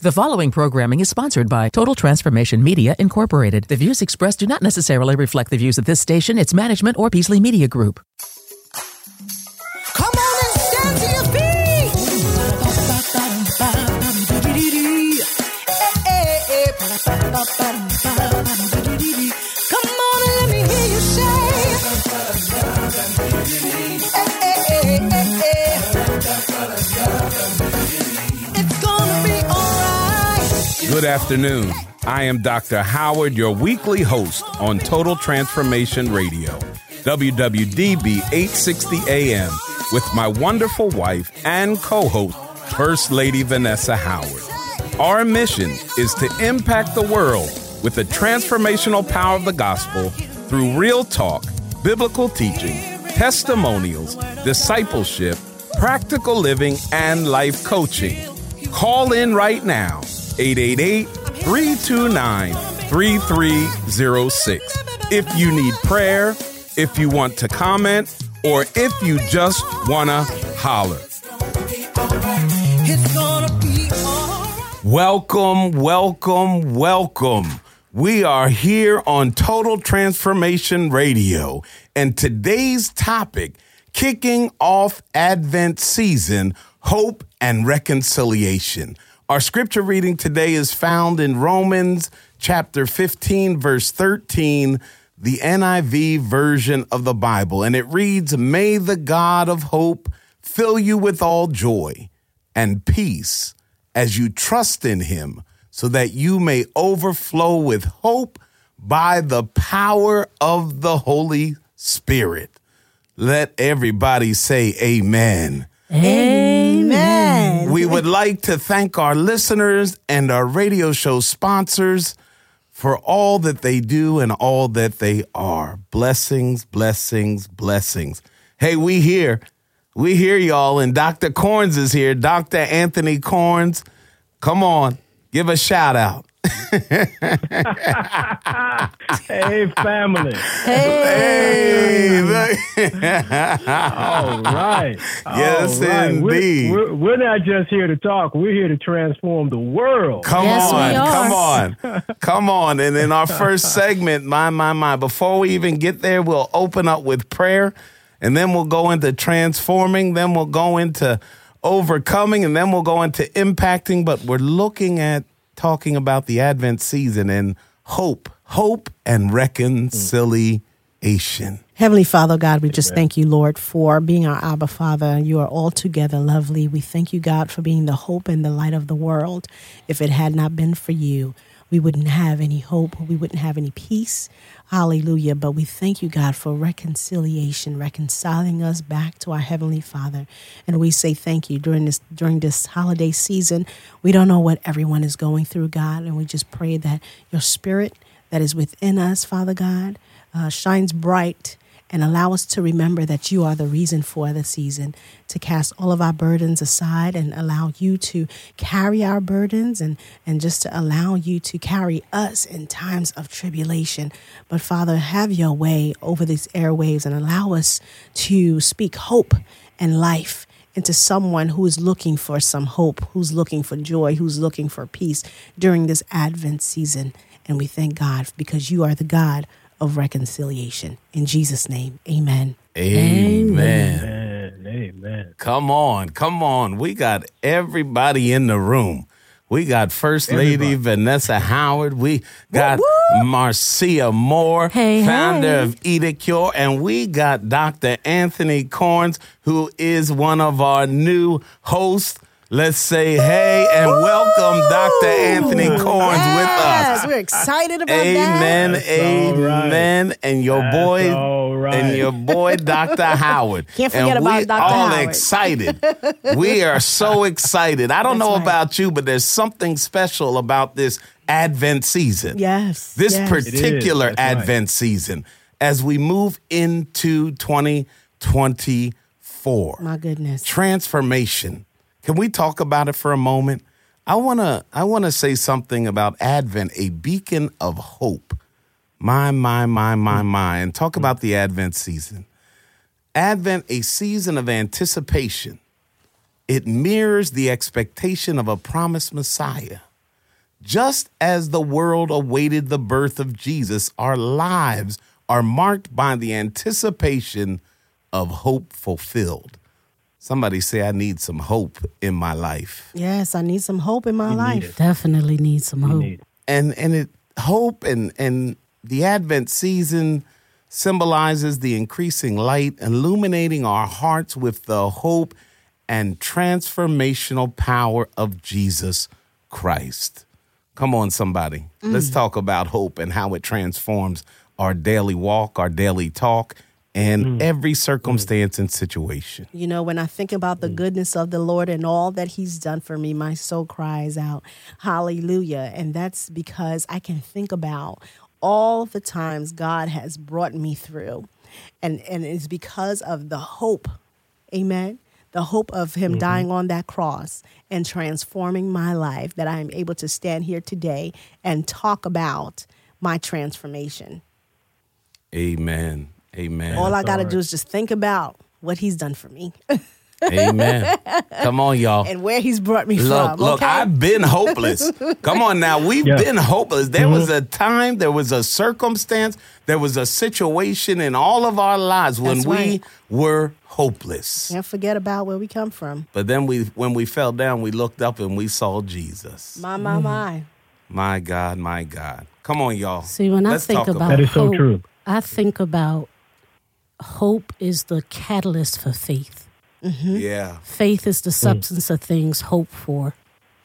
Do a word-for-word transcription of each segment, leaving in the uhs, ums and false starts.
The following programming is sponsored by Total Transformation Media, Incorporated. The views expressed do not necessarily reflect the views of this station, its management, or Beasley Media Group. Come on and stand to your feet. Come on and let me hear you say. It's gonna be all right. Good afternoon. I am Doctor Howard, your weekly host on Total Transformation Radio, W W D B eight sixty A M, with my wonderful wife and co-host, First Lady Vanessa Howard. Our mission is to impact the world with the transformational power of the gospel through real talk, biblical teaching, testimonials, discipleship, practical living, and life coaching. Call in right now, eight eight eight, three two nine, three three zero six. If you need prayer, if you want to comment, or if you just want to holler. It's gonna be all right. Welcome, welcome, welcome. We are here on Total Transformation Radio, and today's topic, kicking off Advent season, hope and reconciliation. Our scripture reading today is found in Romans chapter fifteen, verse thirteen, the N I V version of the Bible. And it reads, "May the God of hope fill you with all joy and peace as you trust in him, so that you may overflow with hope by the power of the Holy Spirit." Let everybody say amen. Amen. We would like to thank our listeners and our radio show sponsors for all that they do and all that they are. Blessings, blessings, blessings. Hey, we here. We here, y'all, and Doctor Corns is here. Doctor Anthony Corns. Come on, give a shout out. Hey, family. Hey, look. All right. Yes, All right. indeed. We're, we're, we're not just here to talk. We're here to transform the world. Come Yes, we on, are. come on, come on. And in our first segment, my, my, my, before we even get there, we'll open up with prayer, and then we'll go into transforming, then we'll go into overcoming, and then we'll go into impacting. But we're looking at talking about the Advent season and hope, hope and reconciliation. Heavenly Father, God, we just thank you, Lord, for being our Abba Father. You are altogether lovely. We thank you, God, for being the hope and the light of the world. If it had not been for you, we wouldn't have any hope. We wouldn't have any peace. Hallelujah. But we thank you, God, for reconciliation, reconciling us back to our Heavenly Father. And we say thank you during this during this holiday season. We don't know what everyone is going through, God, and we just pray that your spirit that is within us, Father God, uh, shines bright and allow us to remember that you are the reason for the season, to cast all of our burdens aside and allow you to carry our burdens and, and just to allow you to carry us in times of tribulation. But Father, have your way over these airwaves and allow us to speak hope and life into someone who is looking for some hope, who's looking for joy, who's looking for peace during this Advent season. And we thank God because you are the God of reconciliation. In Jesus' name, amen. Amen. Amen. Amen. Come on, come on. We got everybody in the room. We got First Lady Everybody. Vanessa Howard. We got Woo, woo. Marcia Moore, Hey, founder hey. of Edicure. And we got Doctor Anthony Corns, who is one of our new hosts. Let's say hey and welcome Doctor Anthony Corns Yes, with us. we're excited about Amen, that. That's all right. amen. And your That's boy, all right. and your boy, Doctor Howard. Can't forget and about we Doctor all Howard. excited. We are so excited. I don't That's know right. about you, but there's something special about this Advent season. Yes. This yes. particular It is. That's right. Advent season as we move into twenty twenty-four. My goodness. Transformation. Can we talk about it for a moment? I want to I want to say something about Advent, a beacon of hope. My, my, my, my, my. And talk about the Advent season. Advent, a season of anticipation. It mirrors the expectation of a promised Messiah. Just as the world awaited the birth of Jesus, our lives are marked by the anticipation of hope fulfilled. Somebody say, I need some hope in my life. Yes, I need some hope in my We need life. it. Definitely need some We hope. need it. And and it hope and and the Advent season symbolizes the increasing light, illuminating our hearts with the hope and transformational power of Jesus Christ. Come on, somebody. Mm. Let's talk about hope and how it transforms our daily walk, our daily talk, and mm. every circumstance mm. and situation. You know, when I think about the goodness of the Lord and all that he's done for me, my soul cries out, hallelujah. And that's because I can think about all the times God has brought me through. And, and it's because of the hope, amen, the hope of him mm-hmm. dying on that cross and transforming my life, that I am able to stand here today and talk about my transformation. Amen. Amen. All I got to right. do is just think about what he's done for me. Amen. Come on, y'all. And where he's brought me Look, from. look, okay? I've been hopeless. Come on now. We've Yeah. been hopeless. There Mhm. was a time, there was a circumstance, there was a situation in all of our lives when That's we right. were hopeless. Can't forget about where we come from. But then we, when we fell down, we looked up and we saw Jesus. My, my, my. My God, my God. Come on, y'all. See, when Let's I think talk about That is so hope, true. I think about hope is the catalyst for faith. Yeah. Faith is the substance of things hoped for.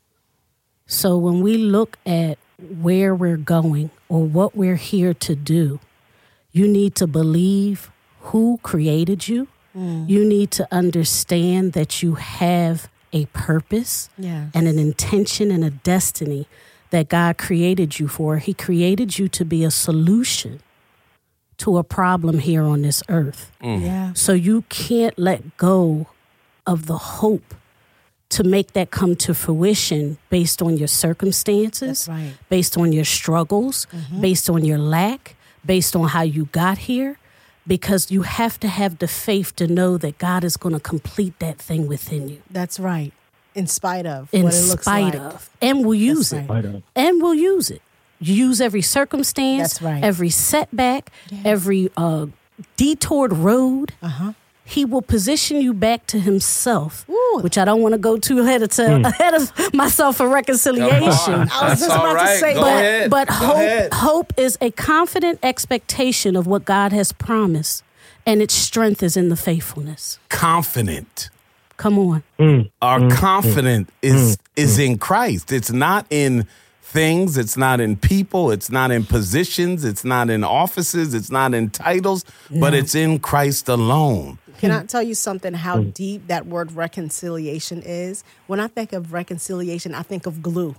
So when we look at where we're going or what we're here to do, you need to believe who created you. You need to understand that you have a purpose Yes. and an intention and a destiny that God created you for. He created you to be a solution to a problem here on this earth. Yeah. So you can't let go of the hope to make that come to fruition based on your circumstances, That's right. based on your struggles, based on your lack, based on how you got here, because you have to have the faith to know that God is going to complete that thing within you. That's right. In spite of In what it looks spite like. of. And we'll use That's it. Right on. And we'll use it. You use every circumstance, That's right. every setback, every uh, detoured road. Uh-huh. He will position you back to himself, Ooh. which I don't want to go too ahead of, Hmm. ahead of myself for reconciliation. I was That's just all about to right. say Go that. ahead. But Go hope, ahead. hope is a confident expectation of what God has promised, and its strength is in the faithfulness. Confident. Come on. Our confidence is is in Christ. It's not in things. It's not in people. It's not in positions. It's not in offices. It's not in titles, but it's in Christ alone. Can I tell you something, how deep that word reconciliation is? When I think of reconciliation, I think of glue.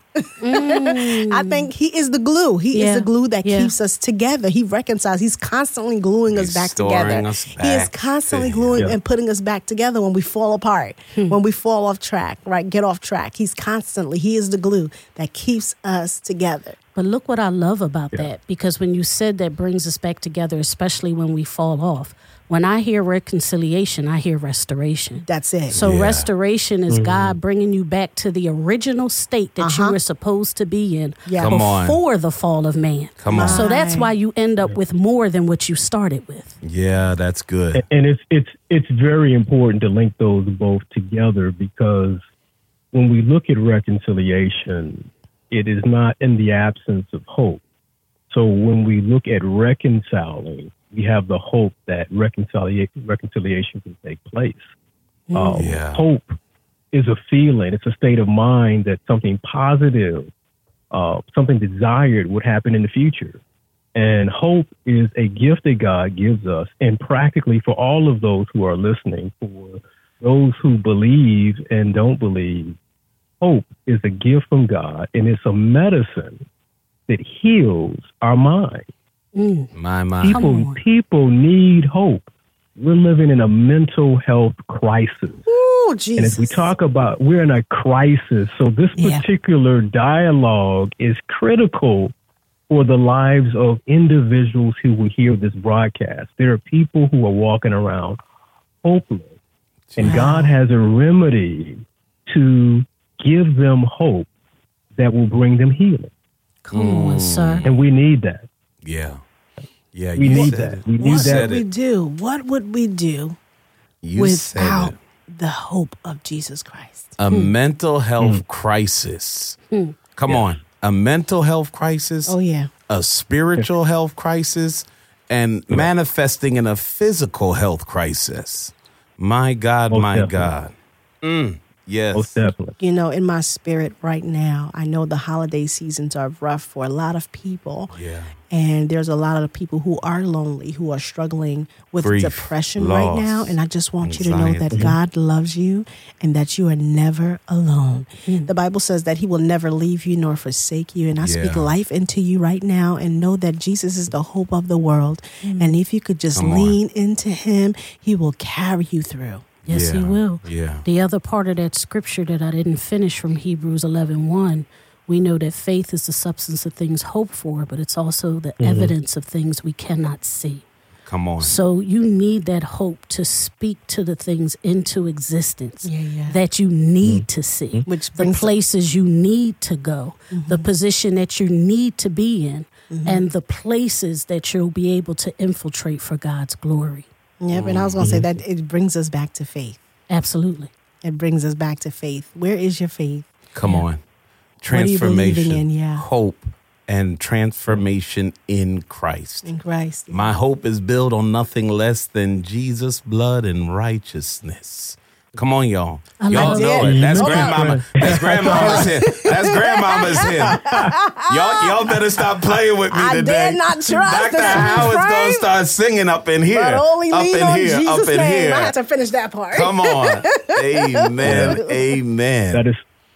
I think he is the glue. He Yeah. is the glue that Yeah. keeps us together. He reconciles. He's constantly gluing us back Restoring together. us he is back constantly to gluing him. and putting us back together when we fall apart, when we fall off track, right? Get off track. He's constantly, he is the glue that keeps us together. But look what I love about that, because when you said that brings us back together, especially when we fall off, when I hear reconciliation, I hear restoration. That's it. So Yeah. restoration is God bringing you back to the original state that Uh-huh. you were supposed to be in Yeah. Come on. before the fall of man. Come on. So that's Right. why you end up with more than what you started with. Yeah, that's good. And it's it's it's very important to link those both together, because when we look at reconciliation, it is not in the absence of hope. So when we look at reconciling, we have the hope that reconcilia- reconciliation can take place. Um, Yeah. Hope is a feeling. It's a state of mind that something positive, uh, something desired would happen in the future. And hope is a gift that God gives us. And practically for all of those who are listening, for those who believe and don't believe, hope is a gift from God, and it's a medicine that heals our mind. My, my. Come People, on. people need hope. We're living in a mental health crisis. Ooh, Jesus. And as we talk about, we're in a crisis. So this Yeah. particular dialogue is critical for the lives of individuals who will hear this broadcast. There are people who are walking around hopeless, and God has a remedy to give them hope that will bring them healing. Come on, sir. And we need that. Yeah. Yeah, We you need said that. it. We You need What that. said would we it. do? What would we do You said without it. the hope of Jesus Christ? A mental health crisis. Come on. A mental health crisis. Oh, yeah. A spiritual health crisis, and manifesting in a physical health crisis. My God, Most my definitely. God. Mm, yes. Most definitely. You know, in my spirit right now, I know the holiday seasons are rough for a lot of people. Yeah. And there's a lot of people who are lonely, who are struggling with Grief, depression loss, right now. And I just want you to know that anxiety. God loves you and that you are never alone. The Bible says that he will never leave you nor forsake you. And I speak Yeah. life into you right now and know that Jesus is the hope of the world. And if you could just Come on. lean into him, he will carry you through. Yes, Yeah. he will. Yeah. The other part of that scripture that I didn't finish from Hebrews eleven one, we know that faith is the substance of things hoped for, but it's also the evidence of things we cannot see. Come on. So you need that hope to speak to the things into existence Yeah, yeah. that you need to see, Which the brings- places you need to go, the position that you need to be in, and the places that you'll be able to infiltrate for God's glory. Yep, and I was going to say that it brings us back to faith. Absolutely. It brings us back to faith. Where is your faith? Come on. What are you Transformation, believing in? Yeah. hope, and transformation in Christ. In Christ. My hope is built on nothing less than Jesus' blood and righteousness. Come on, y'all. I Y'all like know that. it. That's Hold on. grandmama. That's grandmama's hymn. That's grandmama's hymn. Y'all, y'all better stop playing with me I today. dare not try Doctor this Howard's gonna refrain, start singing up in here. But only up lean in on here. Jesus' up in name. here. I had to finish that part. Come on. Amen. Amen. That is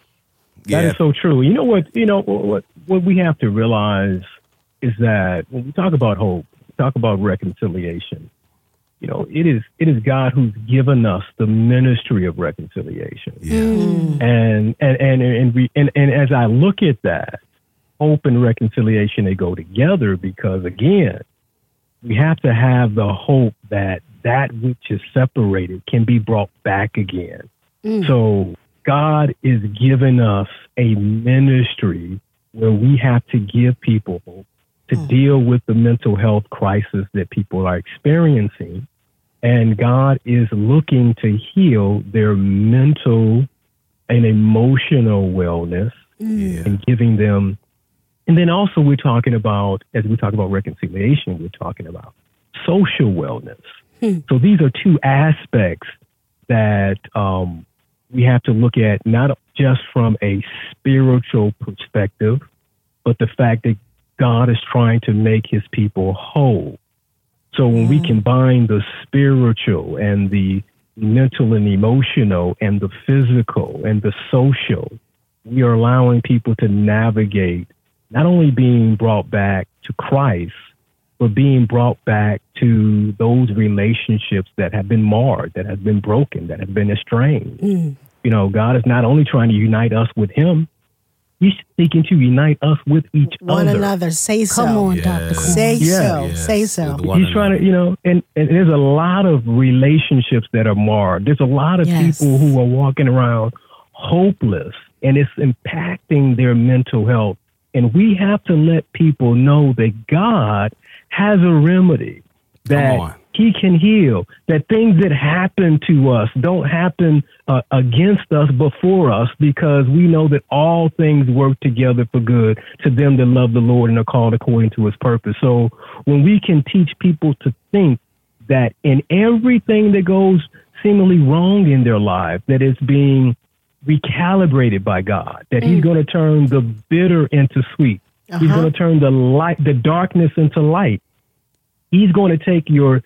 yeah. that is so true. You know what? You know what? What we have to realize is that when we talk about hope, we talk about reconciliation. You know, it is it is God who's given us the ministry of reconciliation. yeah. And and and and, we, and and as I look at that, hope and reconciliation, they go together because again, we have to have the hope that that which is separated can be brought back again. So God is giving us a ministry where we have to give people hope to deal with the mental health crisis that people are experiencing. And God is looking to heal their mental and emotional wellness Yeah. and giving them. And then also we're talking about, as we talk about reconciliation, we're talking about social wellness. So these are two aspects that um, we have to look at, not just from a spiritual perspective, but the fact that God is trying to make his people whole. So when we combine the spiritual and the mental and emotional and the physical and the social, we are allowing people to navigate not only being brought back to Christ, but being brought back to those relationships that have been marred, that have been broken, that have been estranged. You know, God is not only trying to unite us with him, he's seeking to unite us with each One other. another. Say so. Come on, Yeah. Doctor Cool. Say Yeah. so. Yes, Say so. with one He's trying another. to, you know, and, and there's a lot of relationships that are marred. There's a lot of Yes. people who are walking around hopeless, and it's impacting their mental health. And we have to let people know that God has a remedy, Come that on. he can heal, that things that happen to us don't happen uh, against us, but for us, because we know that all things work together for good to them that love the Lord and are called according to his purpose. So when we can teach people to think that in everything that goes seemingly wrong in their life, that it's being recalibrated by God, that he's going to turn the bitter into sweet. He's Uh-huh. going to turn the light, the darkness into light. He's going to take your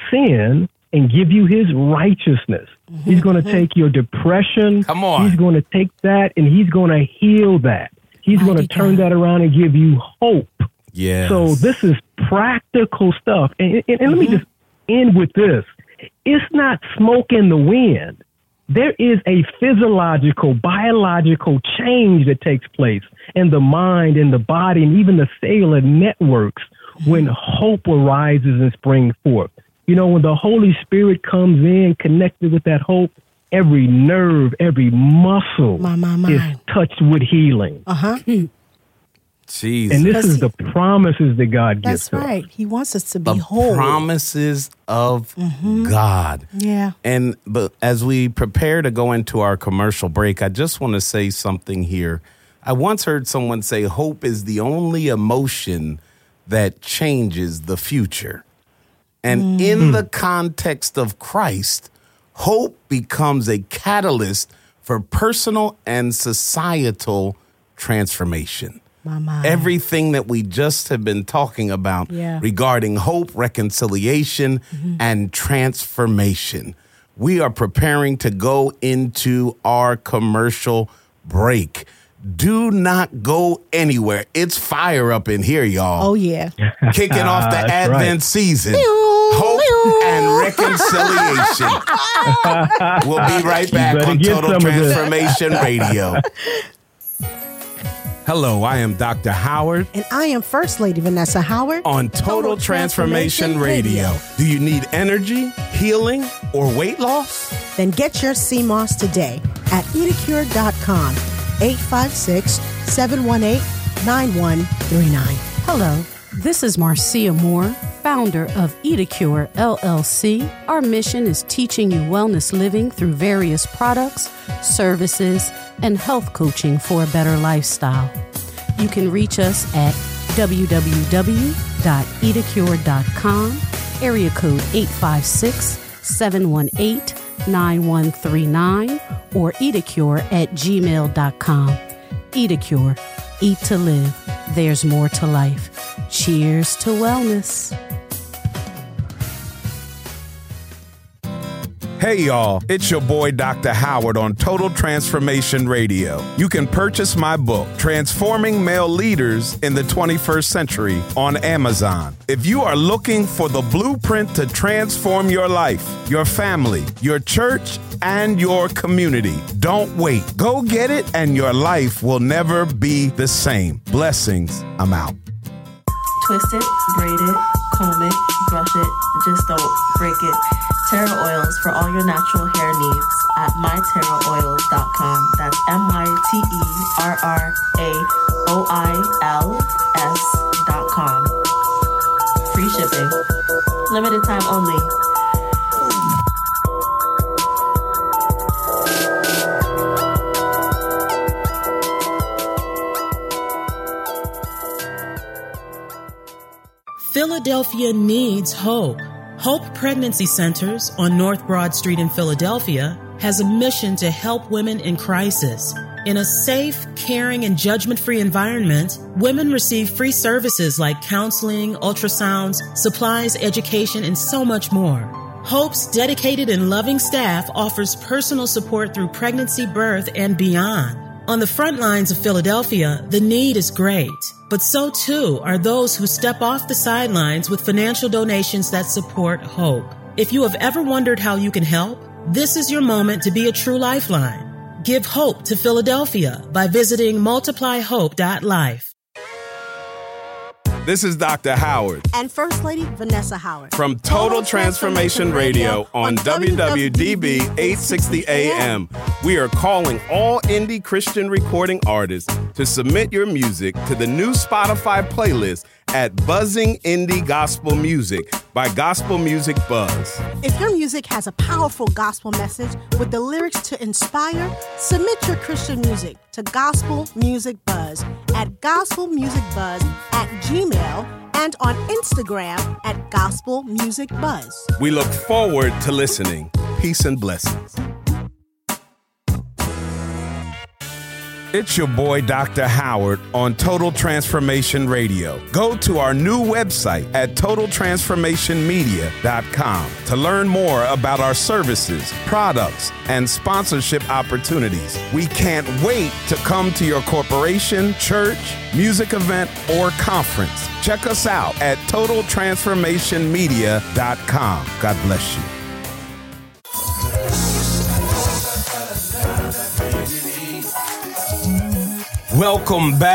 sin and give you his righteousness. He's going to take your depression. Come on. He's going to take that and he's going to heal that. He's going to Mighty turn God. that around and give you hope. Yes. So this is practical stuff. And, and, and let me just end with this. It's not smoke in the wind. There is a physiological, biological change that takes place in the mind, in the body, and even the cellular networks when hope arises and springs forth. You know, when the Holy Spirit comes in connected with that hope, every nerve, every muscle My, my, my. is touched with healing. Uh-huh. Jesus. And this Because is he- the promises that God gives That's to right. us. He wants us to be the whole. promises of God. Yeah. And but as we prepare to go into our commercial break, I just want to say something here. I once heard someone say hope is the only emotion that changes the future. And in the context of Christ, hope becomes a catalyst for personal and societal transformation. My, my. Everything that we just have been talking about Yeah. regarding hope, reconciliation, and transformation. We are preparing to go into our commercial break. Do not go anywhere. It's fire up in here, y'all. Oh, yeah. Kicking off the That's Advent right. season. Hope and reconciliation. We'll be right back better on get Total some of this. Transformation Radio. Hello, I am Doctor Howard And I am First Lady Vanessa Howard. on Total Transformation Radio. Do you need energy, healing, or weight loss? Then get your C M O S today at Edacure dot com, eight five six, seven one eight, nine one three nine. Hello, this is Marcia Moore, founder of Edacure L L C. Our mission is teaching you wellness living through various products, services, and health coaching for a better lifestyle. You can reach us at w w w dot edacure dot com, area code eight five six, seven one eight, nine one three nine, or edacure at gmail dot com. Edacure, eat to live. There's more to life. Cheers to wellness. Hey y'all, it's your boy Doctor Howard on Total Transformation Radio. You can purchase my book, Transforming Male Leaders in the twenty-first Century, on Amazon. If you are looking for the blueprint to transform your life, your family, your church, and your community, don't wait. Go get it and your life will never be the same. Blessings. I'm out. Twist it, braid it, comb it, brush it, just don't break it. Terra Oils for all your natural hair needs at my terra oils dot com. That's M Y T E R R A O I L S dot com. Free shipping. Limited time only. Philadelphia needs hope. Hope Pregnancy Centers on North Broad Street in Philadelphia has a mission to help women in crisis. In a safe, caring, and judgment-free environment, women receive free services like counseling, ultrasounds, supplies, education, and so much more. Hope's dedicated and loving staff offers personal support through pregnancy, birth, and beyond. On the front lines of Philadelphia, the need is great, but so too are those who step off the sidelines with financial donations that support hope. If you have ever wondered how you can help, this is your moment to be a true lifeline. Give hope to Philadelphia by visiting multiply hope dot life. This is Doctor Howard And First Lady Vanessa Howard. from Total Transformation Radio on W W D B eight sixty A M. We are calling all indie Christian recording artists to submit your music to the new Spotify playlist at Buzzing Indie Gospel Music by Gospel Music Buzz. If your music has a powerful gospel message with the lyrics to inspire, submit your Christian music to Gospel Music Buzz at gospel music buzz at gmail and on Instagram at Gospel Music Buzz. We look forward to listening. Peace and blessings. It's your boy, Doctor Howard, on Total Transformation Radio. Go to our new website at total transformation media dot com to learn more about our services, products, and sponsorship opportunities. We can't wait to come to your corporation, church, music event, or conference. Check us out at total transformation media dot com. God bless you. Welcome back.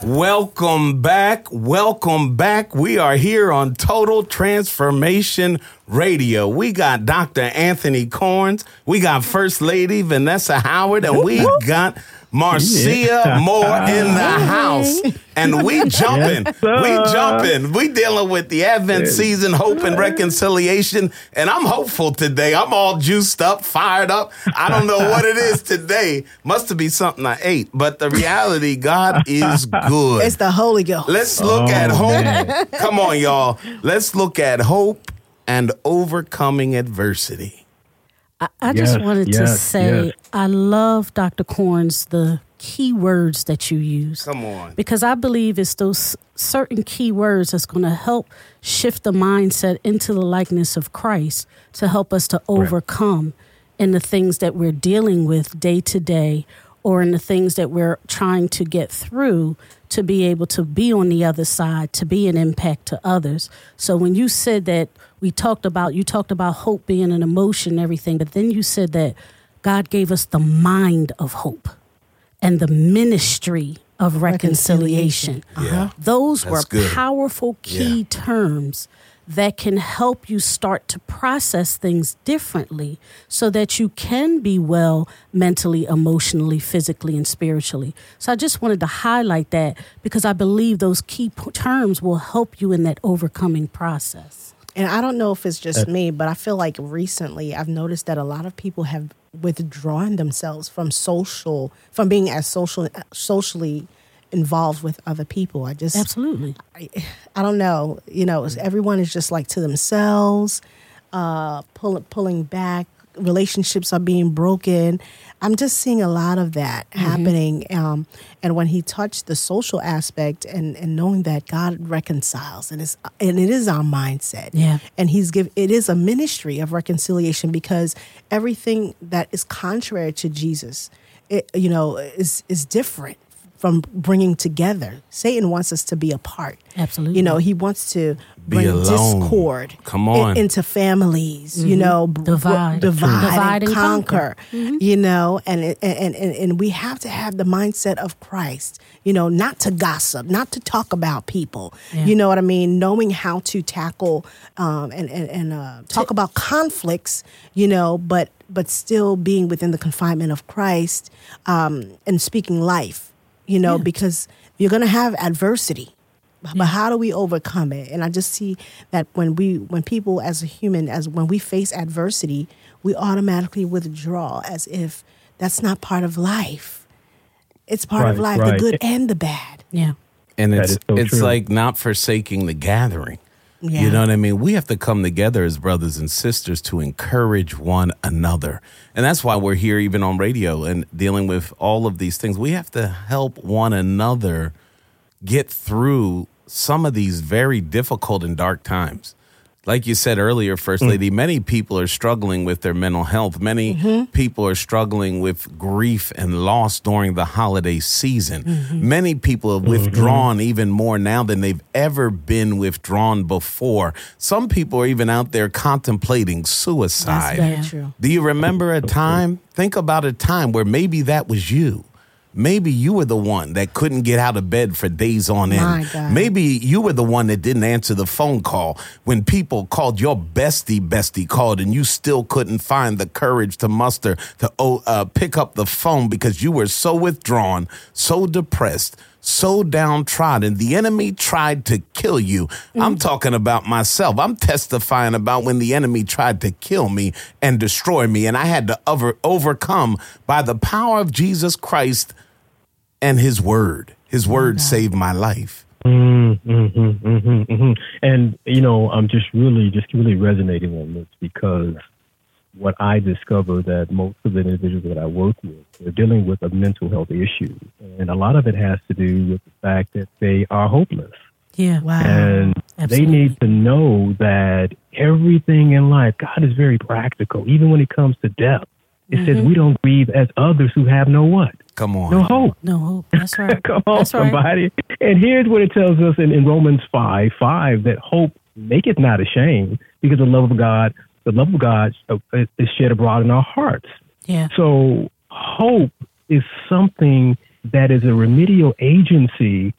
Welcome back. Welcome back. We are here on Total Transformation Radio. We got Doctor Anthony Corns. We got First Lady Vanessa Howard. And we got Marcia yeah. Moore in the house. And we jumping. Yes, we jumping. We dealing with the Advent yes. season, hope and reconciliation. And I'm hopeful today. I'm all juiced up, fired up. I don't know what it is today. Must be something I ate. But the reality, God is good. It's the Holy Ghost. Let's look Oh, at hope. man. Come on, y'all. Let's look at hope and overcoming adversity. I, I just Yes, wanted to yes, say yes. I love Doctor Corns, the key words that you use. Come on. Because I believe it's those certain key words that's going to help shift the mindset into the likeness of Christ to help us to overcome in the things that we're dealing with day to day, or in the things that we're trying to get through to be able to be on the other side, to be an impact to others. So when you said that, we talked about, you talked about hope being an emotion and everything, but then you said that God gave us the mind of hope and the ministry of reconciliation. Yeah. Those That's were good. powerful key Yeah. terms that can help you start to process things differently so that you can be well mentally, emotionally, physically, and spiritually. So I just wanted to highlight that because I believe those key p- terms will help you in that overcoming process. And I don't know if it's just me, but I feel like recently I've noticed that a lot of people have withdrawn themselves from social, from being as social, socially involved with other people. I just, Absolutely. I, I don't know, you know, everyone is just like to themselves, uh, pull, pulling back. Relationships are being broken. I'm just seeing a lot of that Mm-hmm. happening. Um, and when he touched the social aspect and, and knowing that God reconciles and it's, and it is our mindset. Yeah. And he's give it is a ministry of reconciliation because everything that is contrary to Jesus, it, you know, is is different from bringing together. Satan wants us to be apart. Absolutely. You know, he wants to Be bring alone. discord Come in- on. into families, you know, b- Divide. divide, Divide and and conquer, conquer. you know, and, it- and, and, and we have to have the mindset of Christ, you know, not to gossip, not to talk about people, Yeah. you know what I mean? Knowing how to tackle um, and, and, and uh, talk about conflicts, you know, but, but still being within the confinement of Christ um, and speaking life. You know, Yeah. because you're going to have adversity, but how do we overcome it? And I just see that when we, when people as a human, as when we face adversity, we automatically withdraw as if that's not part of life. It's part of Right, life, the right. good and the bad. Yeah. And That it's is so it's true. like not forsaking the gathering. Yeah. You know what I mean? We have to come together as brothers and sisters to encourage one another. And that's why we're here even on radio and dealing with all of these things. We have to help one another get through some of these very difficult and dark times. Like you said earlier, First Lady, many people are struggling with their mental health. Many people are struggling with grief and loss during the holiday season. Many people have withdrawn even more now than they've ever been withdrawn before. Some people are even out there contemplating suicide. That's very Yeah. true. Do you remember a time? Think about a time where maybe that was you. Maybe you were the one that couldn't get out of bed for days on end. My God. Maybe you were the one that didn't answer the phone call when people called, your bestie bestie called, and you still couldn't find the courage to muster to oh, uh, pick up the phone because you were so withdrawn, so depressed, so downtrodden. The enemy tried to kill you. I'm talking about myself. I'm testifying about when the enemy tried to kill me and destroy me, and I had to over, overcome by the power of Jesus Christ and his word. His word saved my life. Mm-hmm, mm-hmm, mm-hmm. And, you know, I'm just really, just really resonating on this because what I discovered that most of the individuals that I work with, they're dealing with a mental health issue. And a lot of it has to do with the fact that they are hopeless. Yeah. Wow. And Absolutely. they need to know that everything in life, God is very practical, even when it comes to death. It says we don't grieve as others who have no what? Come on. No hope. No hope. That's right. Come on, That's right. somebody. And here's what it tells us in, in Romans five, five, that hope maketh not ashamed, because the love of God, the love of God is shed abroad in our hearts. Yeah. So hope is something that is a remedial agency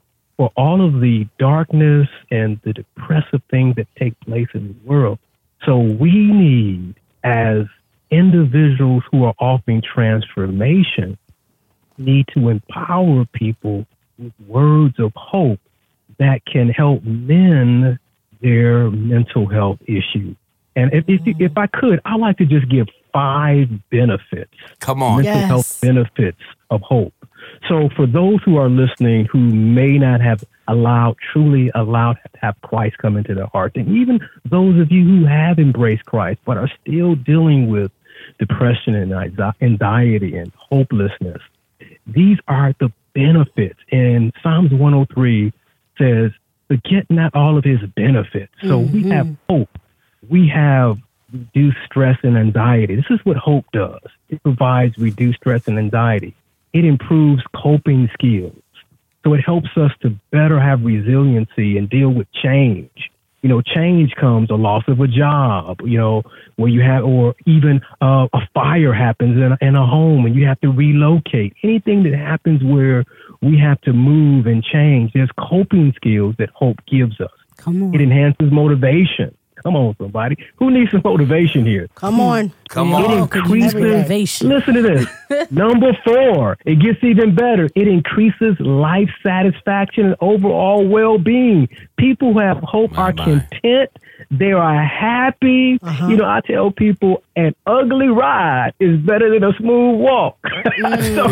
for all of the darkness and the depressive things that take place in the world. So we need, as individuals who are offering transformation, need to empower people with words of hope that can help mend their mental health issues. And if, if, if I could, I'd like to just give five benefits. Come on. Mental Yes. health benefits of hope. So for those who are listening who may not have allowed, truly allowed to have Christ come into their heart, and even those of you who have embraced Christ but are still dealing with depression and anxiety and hopelessness, these are the benefits. And Psalms one oh three says, forget not all of his benefits. So mm-hmm. we have hope. We have reduced stress and anxiety. This is what hope does. It provides reduced stress and anxiety. It improves coping skills. So it helps us to better have resiliency and deal with change. You know, change comes a loss of a job, you know, where you have, or even uh, a fire happens in a, in a home and you have to relocate. Anything that happens where we have to move and change, there's coping skills that hope gives us. Come on. It enhances motivation. Come on, somebody. Who needs some motivation here? Come on. Come It on. increases, Motivation. listen to this. Number four, it gets even better. It increases life satisfaction and overall well-being. People who have hope My, are my. content. They are happy. Uh-huh. You know, I tell people an ugly ride is better than a smooth walk. so,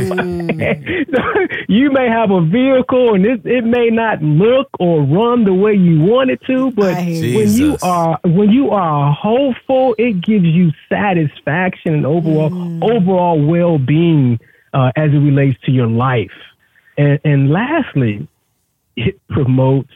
so you may have a vehicle and it, it may not look or run the way you want it to, but I hear you. when you Jesus. are when you are hopeful, it gives you satisfaction and overall overall well-being uh, as it relates to your life. And, and lastly, it promotes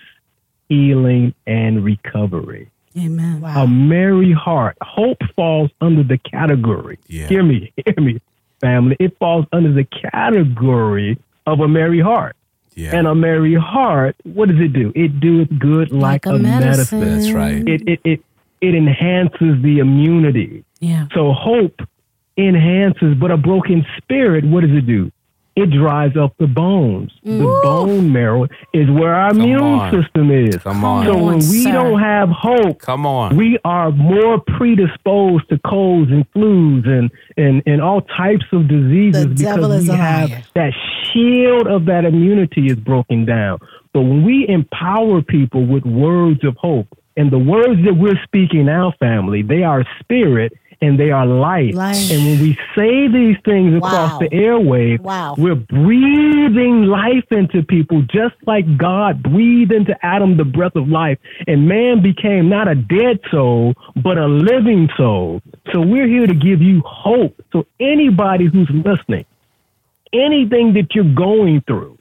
healing and recovery. Amen. Wow. A merry heart. Hope falls under the category. Yeah. Hear me, hear me, family. It falls under the category of a merry heart. Yeah. And a merry heart, what does it do? It doeth good like, Like a a medicine. medicine. That's right. It, it it it enhances the immunity. Yeah. So hope enhances, but a broken spirit, what does it do? It dries up the bones. The bone marrow is where our Come immune on. system is. Come on. So Come when on, we sir. don't have hope, Come on. we are more predisposed to colds and flus and, and, and all types of diseases The because devil is we a have liar. that shield of that immunity is broken down. But when we empower people with words of hope, and the words that we're speaking now, family, they are spirit and they are life. Life. And when we say these things across Wow. the airwave, Wow. we're breathing life into people just like God breathed into Adam the breath of life. And man became not a dead soul, but a living soul. So we're here to give you hope. So anybody who's listening, anything that you're going through,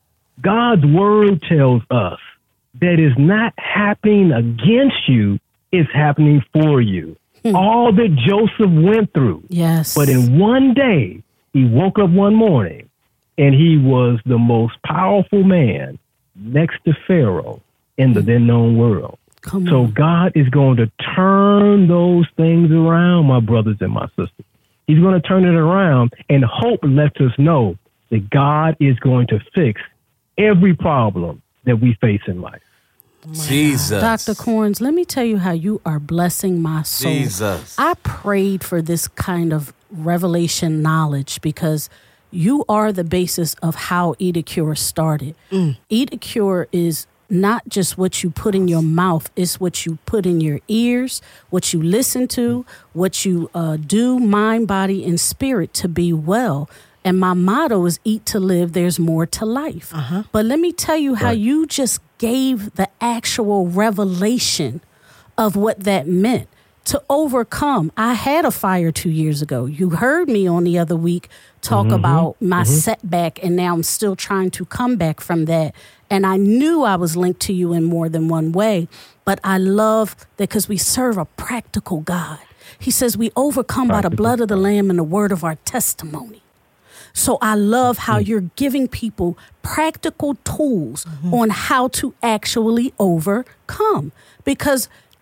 God's word tells us that is not happening against you, it's happening for you. All that Joseph went through. Yes. But in one day, he woke up one morning and he was the most powerful man next to Pharaoh in the then known world. Come So on. God is going to turn those things around, my brothers and my sisters. He's going to turn it around, and hope lets us know that God is going to fix every problem that we face in life. Jesus. Doctor Corns, let me tell you how you are blessing my soul. Jesus. I prayed for this kind of revelation knowledge because you are the basis of how Eat a Cure started. Mm. Eat a Cure is not just what you put in your mouth, it's what you put in your ears, what you listen to, what you uh, do, mind, body, and spirit to be well. And my motto is eat to live, there's more to life. Uh-huh. But let me tell you how you just gave the actual revelation of what that meant. To overcome, I had a fire two years ago. You heard me on the other week talk Mm-hmm. about my setback, and now I'm still trying to come back from that. And I knew I was linked to you in more than one way, but I love that because we serve a practical God. He says we overcome by the blood of the Lamb and the word of our testimony. So I love how you're giving people practical tools on how to actually overcome. Because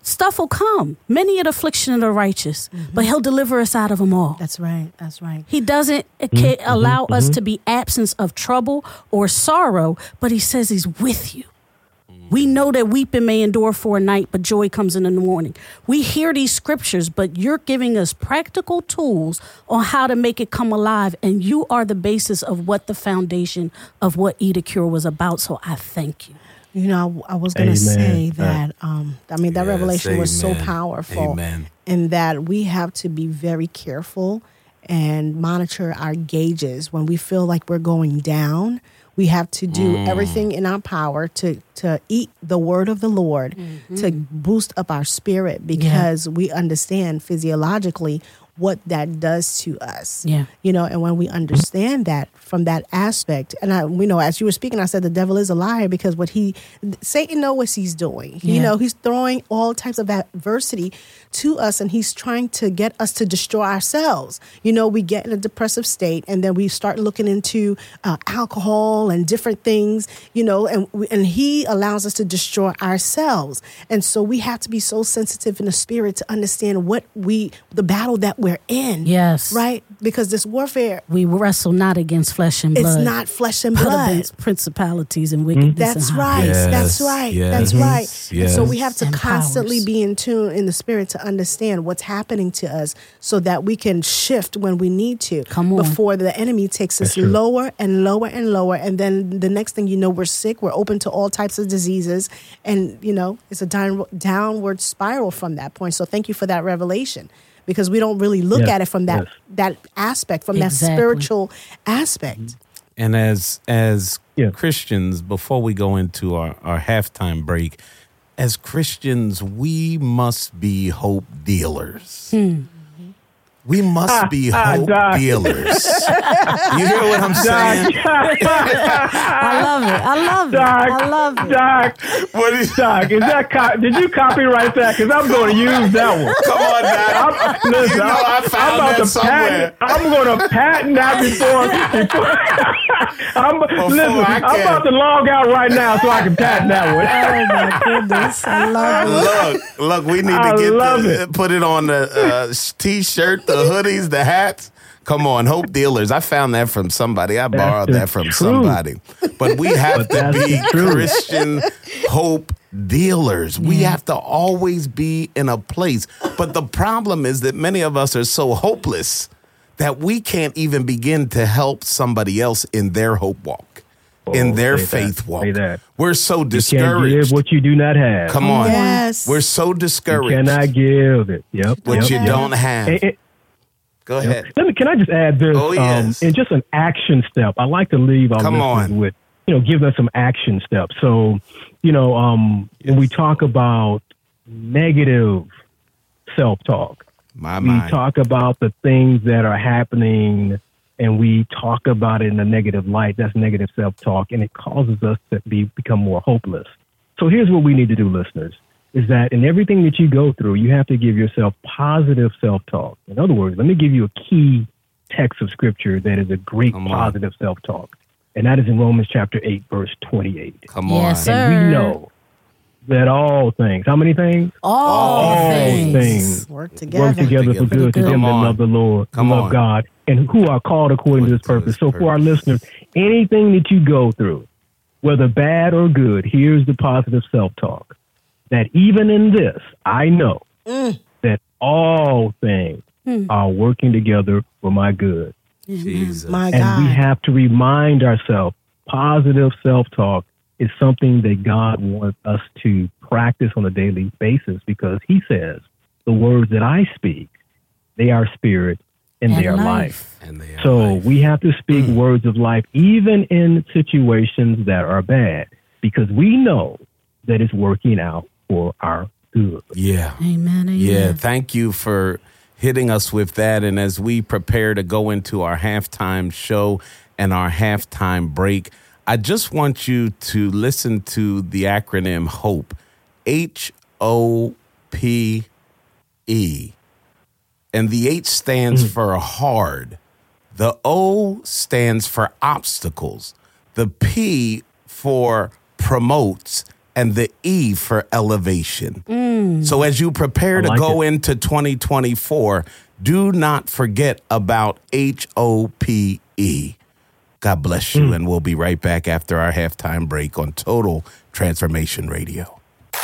Stuff will come. Many of the affliction of the righteous, mm-hmm. but he'll deliver us out of them all. That's right. That's right. He doesn't mm-hmm. allow mm-hmm. us to be absence of trouble or sorrow, but he says he's with you. We know that weeping may endure for a night, but joy comes in the morning. We hear these scriptures, but you're giving us practical tools on how to make it come alive. And you are the basis of what the foundation of what Eat a Cure was about. So I thank you. You know, I, I was going to say that, um, I mean, that yes, revelation amen. was so powerful. Amen. And that we have to be very careful and monitor our gauges when we feel like we're going down. We have to do mm. everything in our power to, to eat the word of the Lord, mm-hmm. to boost up our spirit, because yeah. we understand physiologically what that does to us. Yeah. You know, and when we understand that from that aspect, and I, you know, as you were speaking, I said the devil is a liar, because what he, Satan knows what he's doing. Yeah. You know, he's throwing all types of adversity to us, and he's trying to get us to destroy ourselves. You know, we get in a depressive state, and then we start looking into uh, alcohol and different things, you know, and we, and he allows us to destroy ourselves. And so we have to be so sensitive in the spirit to understand what we, the battle that we're in. Yes. Right? Because this warfare, we wrestle not against flesh and blood. It's not flesh and but blood. against principalities and wickedness. Mm-hmm. That's and right. Yes. That's right. Yes. That's right. Yes. And so we have to And constantly powers. be in tune in the spirit to understand what's happening to us, so that we can shift when we need to. Come on. Before the enemy takes us lower and lower and lower. And then the next thing you know, we're sick. We're open to all types of diseases. And, you know, it's a down, downward spiral from that point. So thank you for that revelation, because we don't really look yes. at it from that, yes. that aspect, from Exactly. that spiritual aspect. And as as Yeah. Christians, before we go into our, our halftime break, as Christians, we must be hope dealers. Hmm. We must Ah, be ah, hope Doc. dealers. You hear what I'm saying? I love it. I love it. Doc, I love it. Doc, What is, Doc, is that co- did you copyright that? Because I'm going to use that one. come on, Doc. I'm, listen, You know I I'm, found I'm about that to somewhere. patent. I'm going to patent that before. before I'm, listen, I I'm can. about to log out right now so I can patent that one. Oh my goodness. I love it. Look, look, we need to I get love the, it. put it on the uh, t-shirt, the hoodies, the hats. Come on, hope dealers. I found that from somebody. I borrowed the that from truth. somebody. But we have But to that's be the truth. Christian hope dealers. We have to always be in a place. But the problem is that many of us are so hopeless that we can't even begin to help somebody else in their hope walk, in Oh, their say that. faith walk. Say that. We're so You can't discouraged. give what you do not have. Come on. Yes. We're so You discouraged. cannot give it. Yep. What yep, you yep. don't have. And- and- Go Yep. ahead. Let me. Can I just add this? Oh, yes. Um, and just an action step. I like to leave our Come listeners on. with, you know, give them some action steps. So, you know, um, when we talk about negative self-talk, My we mind. talk about the things that are happening, and we talk about it in a negative light. That's negative self-talk, and it causes us to be become more hopeless. So here's what we need to do, listeners. Is that in everything that you go through, you have to give yourself positive self-talk. In other words, let me give you a key text of scripture that is a great Come on. positive self-talk. And that is in Romans chapter eight, verse twenty-eight. Come on. Yes, sir. And we know that all things, how many things? All, All things. things Work together. work together for good to Come them that on. love the Lord, Come who love on. God, and who are called according to his According to purpose. his So for our purpose. listeners, anything that you go through, whether bad or good, here's the positive self-talk. That even in this, I know that all things are working together for my good. Jesus. My And God. we have to remind ourselves, positive self-talk is something that God wants us to practice on a daily basis, because he says, the words that I speak, they are spirit and, And they are life. life. And they are So life. we have to speak Mm. words of life, even in situations that are bad, because we know that it's working out for our good. Yeah. Amen. Amen. Yeah. Thank you for hitting us with that. And as we prepare to go into our halftime show and our halftime break, I just want you to listen to the acronym HOPE, H O P E. And the H stands for hard. The O stands for obstacles. The P for promotes. and the E for elevation. Mm. So as you prepare to like go it. into twenty twenty-four, do not forget about H O P E. God bless you, mm. and we'll be right back after our halftime break on Total Transformation Radio.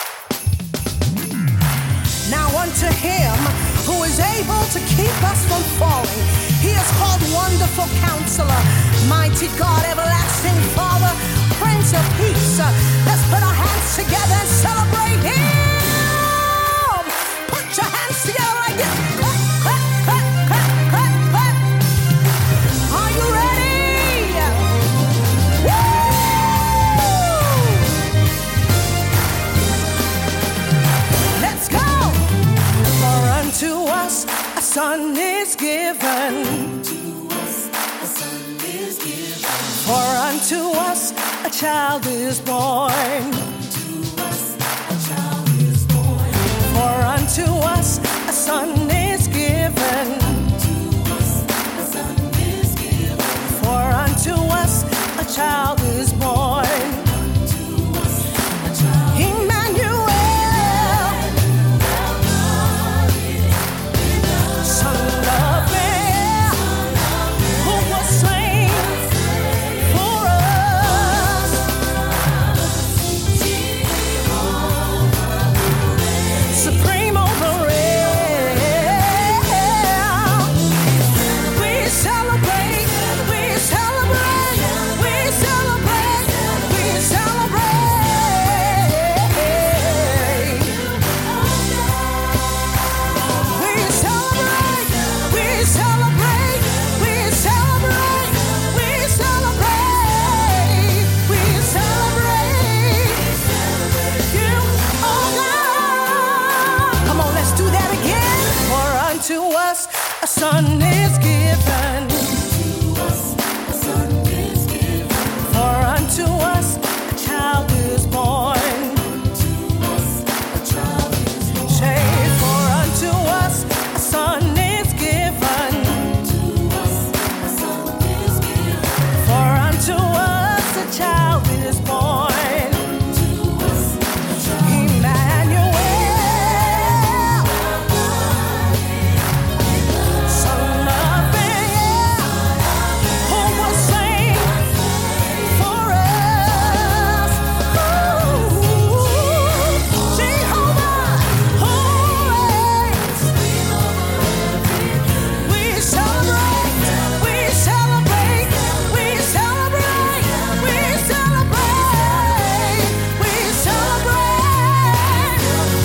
Now unto him who is able to keep us from falling. He is called Wonderful Counselor, Mighty God, Everlasting Father, Prince of Peace. Let's put our hands together and celebrate him. Put your hands together like this. Clap, clap, clap, clap, clap, clap. Are you ready? Woo! Let's go. For unto us a son is given. For unto us a child is born. For unto us a son is given. For unto us a child is born. Emmanuel, Son of Man, who was slain for us. Supreme over all. We celebrate, we celebrate, we celebrate, we celebrate. We celebrate, we celebrate, we celebrate, we celebrate, we celebrate you, oh God. Come on, let's do that again. For unto us a son is given. For unto us a child is born. Say, for unto us a son is given. For unto us a child is born. Emmanuel, Son of Man, who was slain for us. Ooh, Jehovah, who reigns. We celebrate, we celebrate, we celebrate, we celebrate, we celebrate.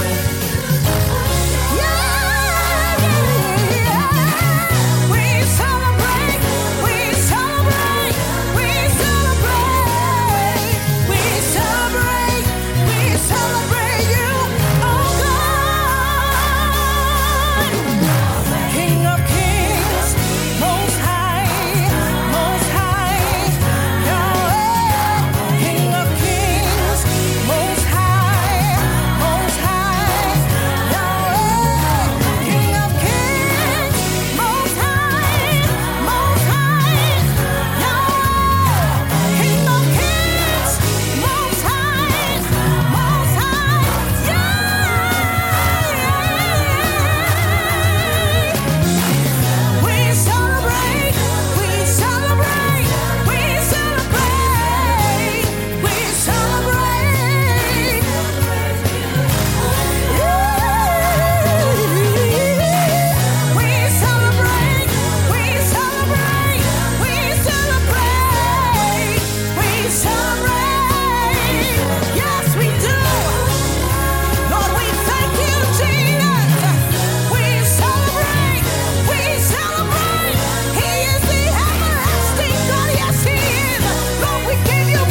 Yeah, yeah. We celebrate, we celebrate, we celebrate, we celebrate, we celebrate you, oh God. King of kings, most high, most high, Yahweh. King of kings, most high, most high, Yahweh. King of kings, most high, most high, Yahweh. King of kings, most high, most high, Yahweh. We celebrate, we celebrate, we celebrate, we celebrate. We celebrate, we celebrate, we celebrate, we celebrate. Yes, we do. Lord, we thank you, Jesus. We celebrate, we celebrate. He is the everlasting God. Yes, He is. Lord, we give you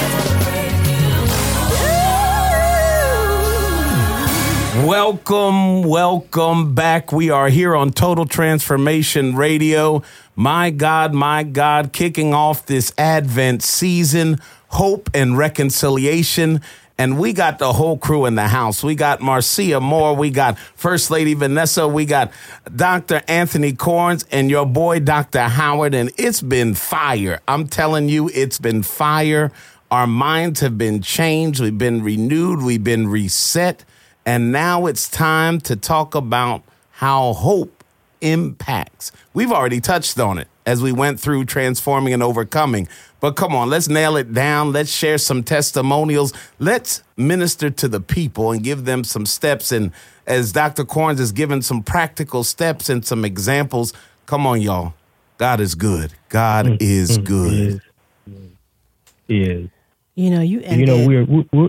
praise. Welcome, welcome back. We are here on Total Transformation Radio. My God, my God, kicking off this Advent season, hope and reconciliation. And we got the whole crew in the house. We got Marcia Moore. We got First Lady Vanessa. We got Doctor Anthony Corns and your boy, Doctor Howard. And it's been fire. I'm telling you, it's been fire Our minds have been changed. We've been renewed. We've been reset. And now it's time to talk about how hope impacts. We've already touched on it as we went through transforming and overcoming. But come on, let's nail it down. Let's share some testimonials. Let's minister to the people and give them some steps. And as Doctor Corns has given some practical steps and some examples, come on, y'all. God is good. God mm, is mm, good. He is. is. You know, you ended. You know, we're. we're, we're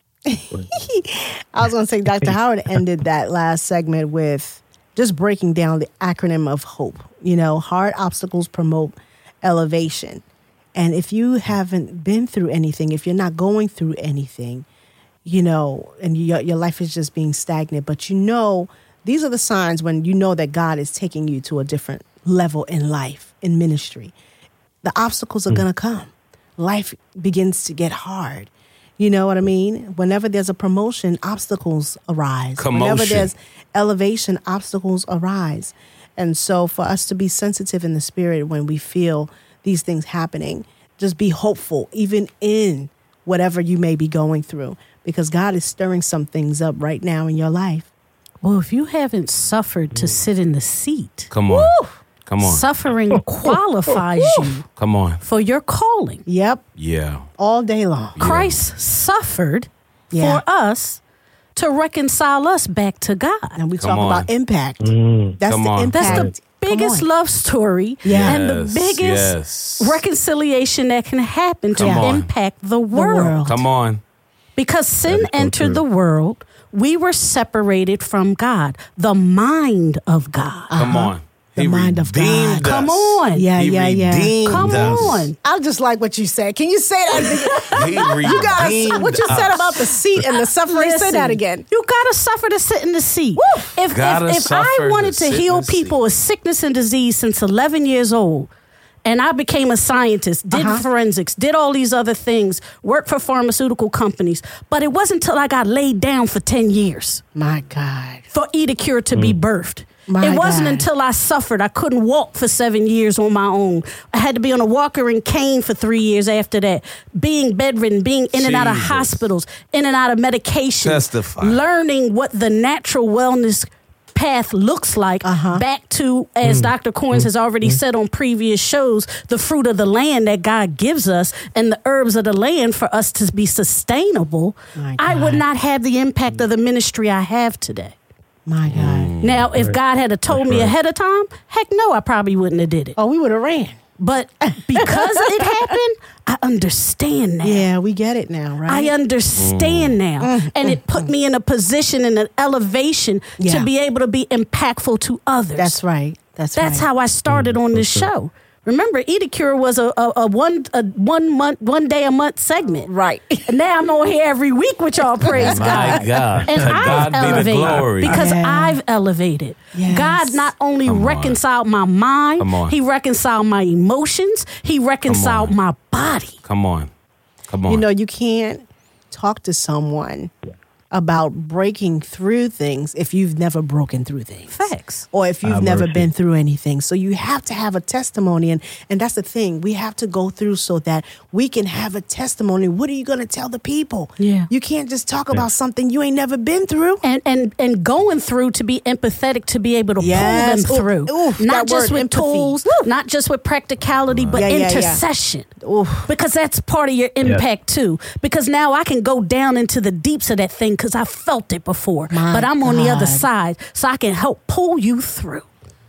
I was going to say, Doctor Howard ended that last segment with just breaking down the acronym of HOPE. You know, hard obstacles promote elevation. And if you haven't been through anything, if you're not going through anything, you know, and your, your life is just being stagnant, but you know, these are the signs when you know that God is taking you to a different level in life, in ministry. The obstacles are mm. going to come. Life begins to get hard. You know what I mean? Whenever there's a promotion, obstacles arise. Commotion. Whenever there's elevation, obstacles arise. And so for us to be sensitive in the spirit when we feel these things happening, just be hopeful, even in whatever you may be going through, because God is stirring some things up right now in your life. Well, if you haven't suffered to sit in the seat, come on. Woo! Come on. Suffering qualifies you. Come on. For your calling. Yep. Yeah. All day long. Yeah. Christ suffered yeah. for us to reconcile us back to God. And we Come talk on. about impact. Mm. That's Come the on. impact. That's the biggest love story Yeah. and the Yes, biggest yes. reconciliation that can happen Come to on. impact the world. world. Come on. Because sin so entered true. the world, we were separated from God, the mind of God. Come on. The He mind of redeemed God. us. Come on. Yeah, He yeah, yeah. redeemed Come us. on. I just like what you said. Can you say that? He You got redeemed what you said us. about the seat and the suffering. Say Listen, that again. You gotta suffer to sit in the seat. If, Gotta if, if I suffer wanted to to sit in heal the people with sickness and disease since eleven years old, and I became a scientist, did Uh-huh. forensics, did all these other things, worked for pharmaceutical companies, but it wasn't until I got laid down for ten years My God. for Edacure to be birthed. My it wasn't God. until I suffered. I couldn't walk for seven years on my own. I had to be on a walker and cane for three years after that. Being bedridden, being in and out of Jesus. hospitals, in and out of medication. Testify. Learning what the natural wellness path looks like, Uh-huh. back to, as Doctor Corns has already said on previous shows, the fruit of the land that God gives us and the herbs of the land for us to be sustainable. My I would God. not have the impact of the ministry I have today. My God. Now, if God had have told me right. ahead of time, heck no, I probably wouldn't have did it. Oh, we would have ran. But because it happened, I understand now. Yeah, we get it now, right? I understand now. And it put me in a position, in an elevation Yeah. to be able to be impactful to others. That's right. That's, That's right. how I started on this show. Remember, Edacure was a, a, a one a one month one day a month segment. Right. And now I'm on here every week with y'all. Praise My God. God. And To I've God be the elevated glory. because Yeah. I've elevated. Yes. God not only Come on. reconciled my mind, Come on. He reconciled my emotions, He reconciled on. my body. Come on. Come on. You know, you can't talk to someone about breaking through things if you've never broken through things. Facts. Or if you've Have never mercy. been through anything. So you have to have a testimony. And, and that's the thing. We have to go through so that we can have a testimony. What are you going to tell the people? Yeah. You can't just talk about something you ain't never been through. And, and and going through to be empathetic, to be able to Yes. pull them Ooh, through. ooh, not that just word, with empathy. tools, Woo. not just with practicality, but Yeah, yeah, yeah. intercession. Ooh. Because that's part of your impact too. Because now I can go down into the deeps of that thing because I felt it before. My but I'm on the other God. side, so I can help pull you through.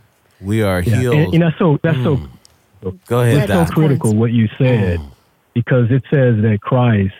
we are Yeah. healed. And, and that's so that's so Go ahead, that's so Doc. critical what you said, because it says that Christ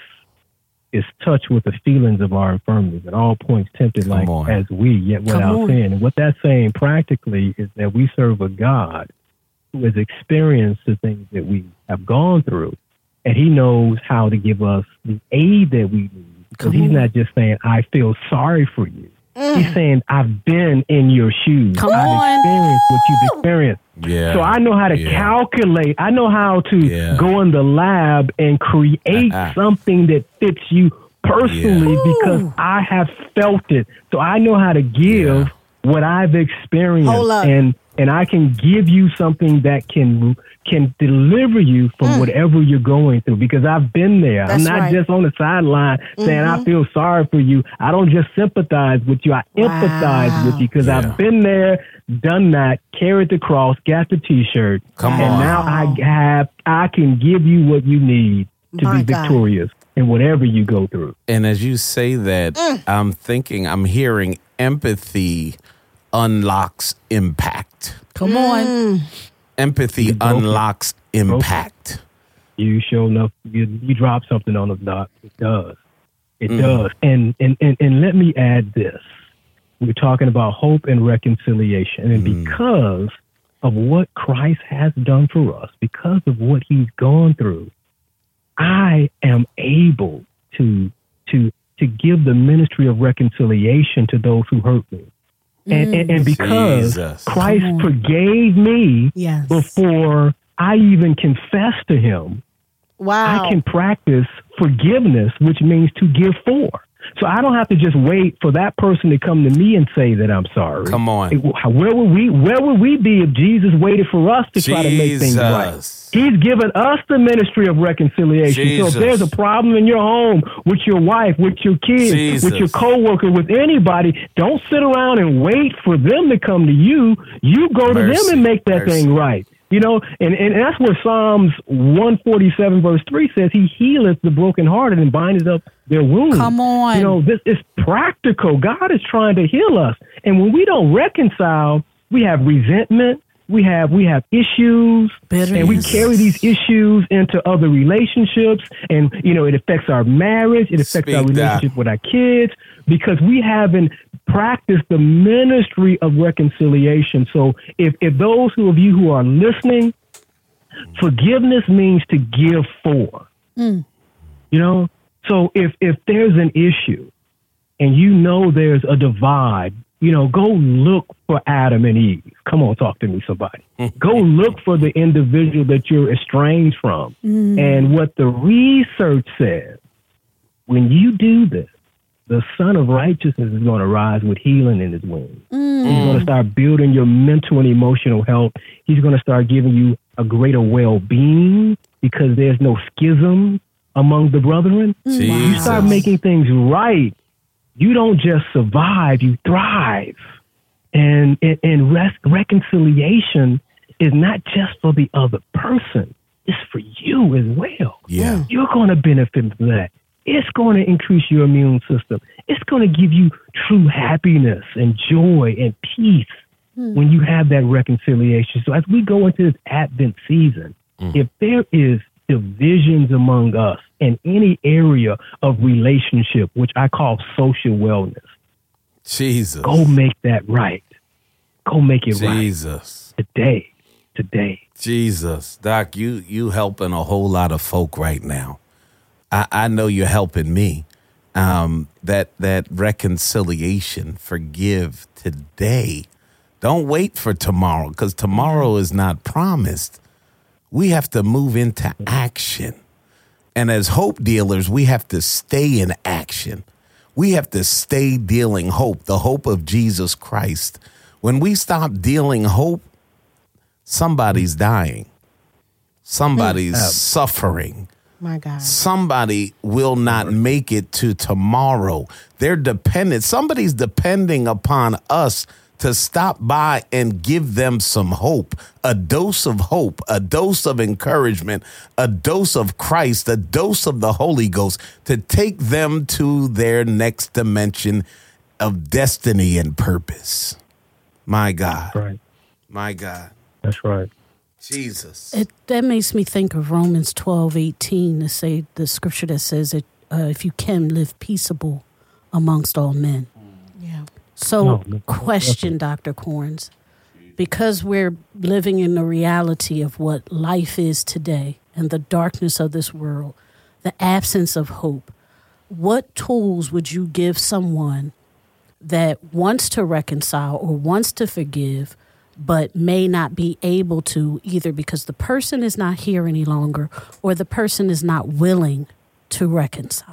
is touched with the feelings of our infirmities at all points tempted Come like on. as we, yet Come without on. sin. And what that's saying practically is that we serve a God who has experienced the things that we have gone through, and He knows how to give us the aid that we need. Because Come He's on. not just saying, "I feel sorry for you." He's saying, "I've been in your shoes. Come I've on. experienced what you've experienced." Yeah. So I know how to Yeah. calculate. I know how to Yeah. go in the lab and create something that fits you personally Yeah. because Ooh. I have felt it. So I know how to give Yeah. what I've experienced. Hold up. And and I can give you something that can can deliver you from mm. whatever you're going through, because I've been there. That's I'm not right. just on the sideline mm-hmm. saying I feel sorry for you. I don't just sympathize with you. I wow. empathize with you, because yeah. I've been there, done that, carried the cross, got the T-shirt, Come and on. now I have I can give you what you need to My be victorious God. in whatever you go through. And as you say that, mm. I'm thinking, I'm hearing empathy unlocks impact. Come on. Mm. Empathy unlocks impact. You show enough, you, you drop something on us, Doc. It does. It mm. does. And, and, and, and let me add this. We're talking about hope and reconciliation. And mm. because of what Christ has done for us, because of what he's gone through, I am able to to to give the ministry of reconciliation to those who hurt me. And, and, and because Jesus. Christ forgave me yes. before I even confess to him, wow. I can practice forgiveness, which means to give for. So I don't have to just wait for that person to come to me and say that I'm sorry. Come on. Where would we Where would we be if Jesus waited for us to Jesus. try to make things right? He's given us the ministry of reconciliation. Jesus. So if there's a problem in your home, with your wife, with your kids, Jesus. with your coworker, with anybody, don't sit around and wait for them to come to you. You go Mercy. to them and make that Mercy. thing right. You know, and, and that's what Psalms one forty-seven verse three says. He healeth the brokenhearted and bindeth up their wounds. Come on. You know, this is practical. God is trying to heal us. And when we don't reconcile, we have resentment. We have we have issues, Bitterness. And we carry these issues into other relationships. And, you know, it affects our marriage. It affects Speak our relationship that. with our kids, because we haven't practiced the ministry of reconciliation. So if, if those who of you who are listening, forgiveness means to give for, mm. you know, so if, if there's an issue and you know there's a divide, you know, go look for Adam and Eve. Come on, talk to me, somebody. Go look for the individual that you're estranged from. Mm. And what the research says, when you do this, the Son of Righteousness is going to rise with healing in his wings. Mm. He's going to start building your mental and emotional health. He's going to start giving you a greater well-being, because there's no schism among the brethren. Jesus. You start making things right. You don't just survive, you thrive. And, and, and res- reconciliation is not just for the other person. It's for you as well. Yeah. You're going to benefit from that. It's going to increase your immune system. It's going to give you true happiness and joy and peace mm. when you have that reconciliation. So as we go into this Advent season, mm. if there is divisions among us in any area of relationship, which I call social wellness, Jesus, go make that right. Go make it Jesus. right. Jesus. Today. Today. Jesus. Doc, you you helping a whole lot of folk right now. I, I know you're helping me. Um, that that reconciliation, forgive today. Don't wait for tomorrow, because tomorrow is not promised. We have to move into action. And as hope dealers, we have to stay in action. We have to stay dealing hope, the hope of Jesus Christ. When we stop dealing hope, somebody's dying. Somebody's mm. suffering. My God. Somebody will not make it to tomorrow. They're dependent. Somebody's depending upon us to stop by and give them some hope, a dose of hope, a dose of encouragement, a dose of Christ, a dose of the Holy Ghost to take them to their next dimension of destiny and purpose. My God. That's right. My God. That's right. Jesus. It, that makes me think of Romans twelve eighteen, to say the scripture that says that uh, if you can, live peaceable amongst all men. Yeah. So, No, no, question, no. Doctor Corns, because we're living in the reality of what life is today and the darkness of this world, the absence of hope, what tools would you give someone that wants to reconcile or wants to forgive, but may not be able to, either because the person is not here any longer or the person is not willing to reconcile?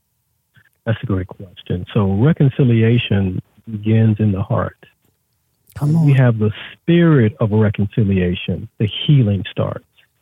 That's a great question. So reconciliation begins in the heart. Come when on. we have the spirit of reconciliation, the healing starts.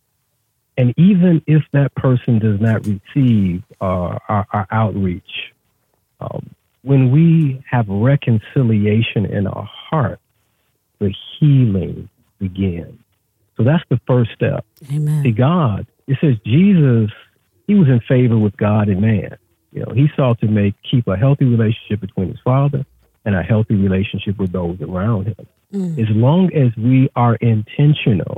And even if that person does not receive uh, our, our outreach, um, when we have reconciliation in our heart, the healing begins. So that's the first step. Amen. See, God, it says Jesus, he was in favor with God and man. You know, he sought to make keep a healthy relationship between his Father and a healthy relationship with those around him. Mm. As long as we are intentional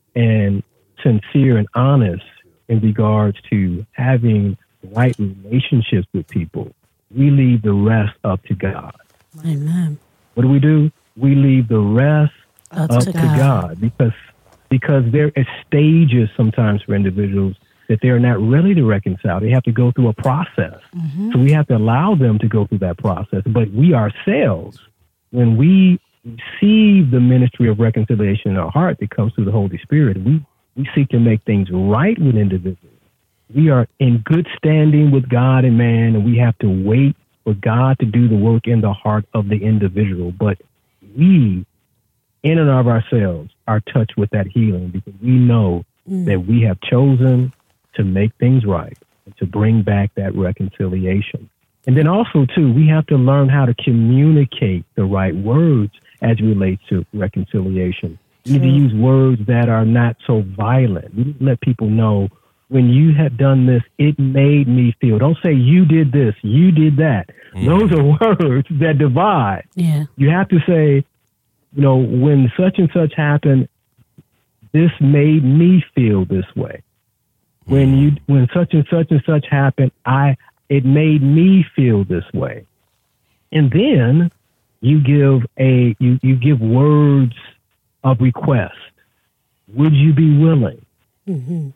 and sincere and honest in regards to having right relationships with people, we leave the rest up to God. Amen. What do we do? We leave the rest up, up to, to God. God because because there are stages sometimes for individuals that they're not ready to reconcile. They have to go through a process. Mm-hmm. So we have to allow them to go through that process. But we ourselves, when we receive the ministry of reconciliation in our heart that comes through the Holy Spirit, we, we seek to make things right with individuals. We are in good standing with God and man, and we have to wait for God to do the work in the heart of the individual. But we, in and of ourselves, are touched with that healing because we know mm. that we have chosen to make things right and to bring back that reconciliation. And then also, too, we have to learn how to communicate the right words as it relates to reconciliation. We need to use words that are not so violent. We need to let people know, when you have done this, it made me feel. Don't say you did this, you did that. Mm. Those are words that divide. Yeah. You have to say, you know, when such and such happened, this made me feel this way. When you, when such and such and such happened, I, it made me feel this way. And then you give a, you, you give words of request. Would you be willing? Mm-hmm.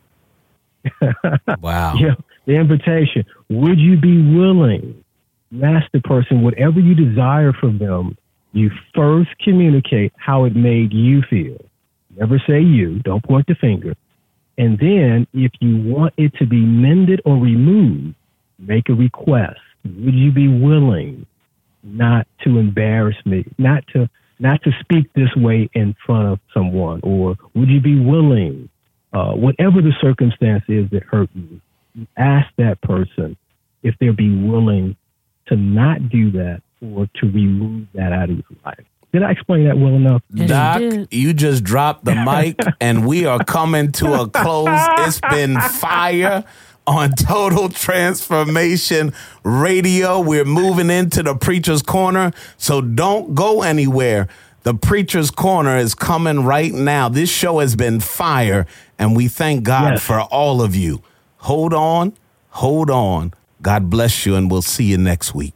Wow. Yeah, the invitation. Would you be willing? You ask the person whatever you desire from them. You first communicate how it made you feel. Never say you. Don't point the finger. And then if you want it to be mended or removed, make a request. Would you be willing not to embarrass me, not to not to speak this way in front of someone? Or would you be willing, uh, whatever the circumstance is that hurt you, you ask that person if they'll be willing to not do that or to remove that out of your life. Did I explain that well enough? Yes, Doc, you, you just dropped the mic and we are coming to a close. It's been fire on Total Transformation Radio. We're moving into the Preacher's Corner, so don't go anywhere. The Preacher's Corner is coming right now. This show has been fire, and we thank God yes. for all of you. Hold on, hold on. God bless you, and we'll see you next week.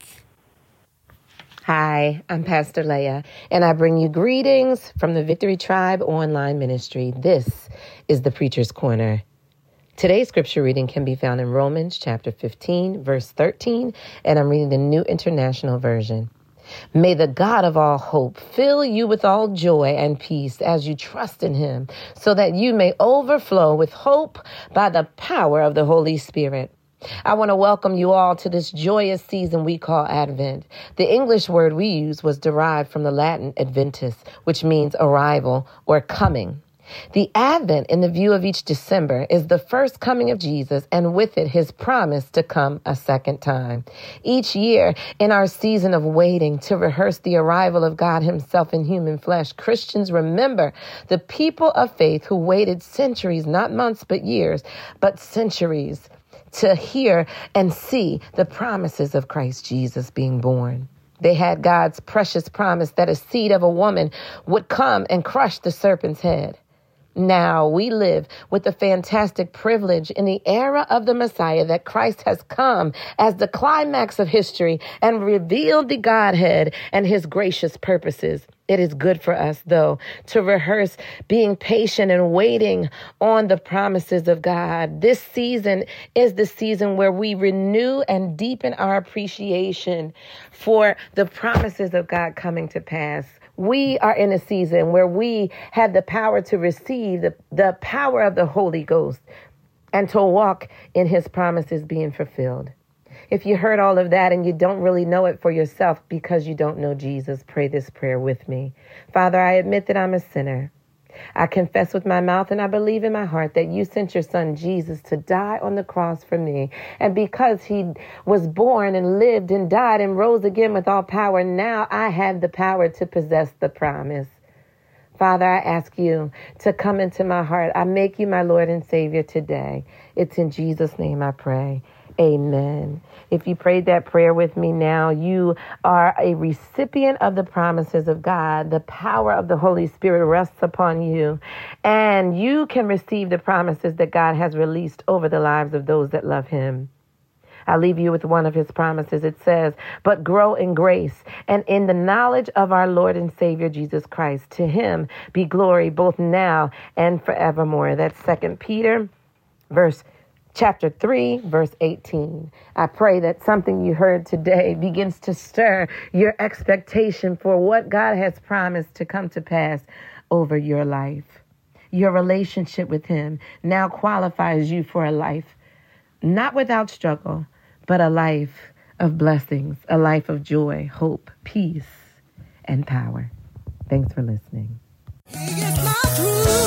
Hi, I'm Pastor Leah, and I bring you greetings from the Victory Tribe online ministry. This is the Preacher's Corner. Today's scripture reading can be found in Romans chapter fifteen, verse thirteen, and I'm reading the New International Version. May the God of all hope fill you with all joy and peace as you trust in him, so that you may overflow with hope by the power of the Holy Spirit. I want to welcome you all to this joyous season we call Advent. The English word we use was derived from the Latin adventus, which means arrival or coming. The Advent, in the view of each December, is the first coming of Jesus, and with it his promise to come a second time. Each year, in our season of waiting to rehearse the arrival of God himself in human flesh, Christians remember the people of faith who waited centuries, not months, but years, but centuries, to hear and see the promises of Christ Jesus being born. They had God's precious promise that a seed of a woman would come and crush the serpent's head. Now we live with the fantastic privilege in the era of the Messiah that Christ has come as the climax of history and revealed the Godhead and his gracious purposes. It is good for us, though, to rehearse being patient and waiting on the promises of God. This season is the season where we renew and deepen our appreciation for the promises of God coming to pass. We are in a season where we have the power to receive the, the power of the Holy Ghost and to walk in his promises being fulfilled. If you heard all of that and you don't really know it for yourself because you don't know Jesus, pray this prayer with me. Father, I admit that I'm a sinner. I confess with my mouth and I believe in my heart that you sent your son Jesus to die on the cross for me. And because he was born and lived and died and rose again with all power, now I have the power to possess the promise. Father, I ask you to come into my heart. I make you my Lord and Savior today. It's in Jesus' name I pray. Amen. If you prayed that prayer with me now, you are a recipient of the promises of God. The power of the Holy Spirit rests upon you, and you can receive the promises that God has released over the lives of those that love him. I'll leave you with one of his promises. It says, but grow in grace and in the knowledge of our Lord and Savior, Jesus Christ. To him be glory both now and forevermore. That's Second Peter, verse Chapter three, verse eighteen. I pray that something you heard today begins to stir your expectation for what God has promised to come to pass over your life. Your relationship with him now qualifies you for a life, not without struggle, but a life of blessings, a life of joy, hope, peace, and power. Thanks for listening. He is my truth.